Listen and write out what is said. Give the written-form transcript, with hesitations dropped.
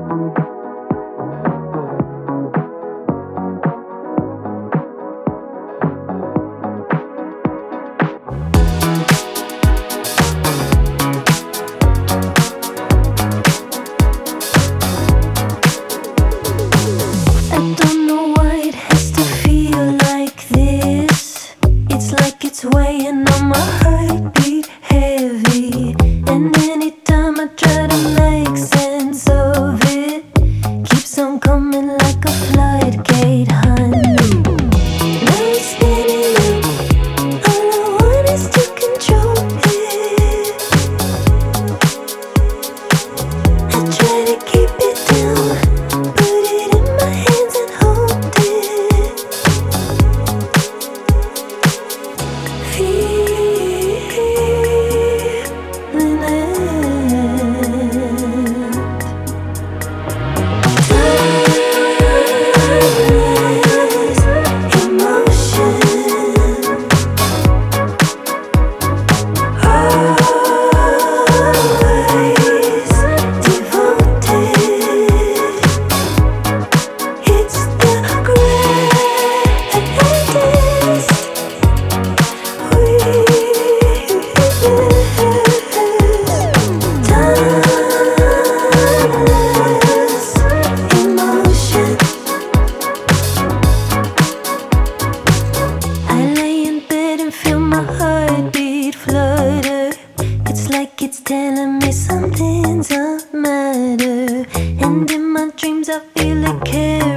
It's weighing on my heartbeat heavy, and anytime I try to make sense of it, keeps on coming like a floodgate, honey. Now it's spinning up, all I want is to control it. I try to keep it down, put it in my hands and hold it. It's telling me something's a matter, and in my dreams I feel it carry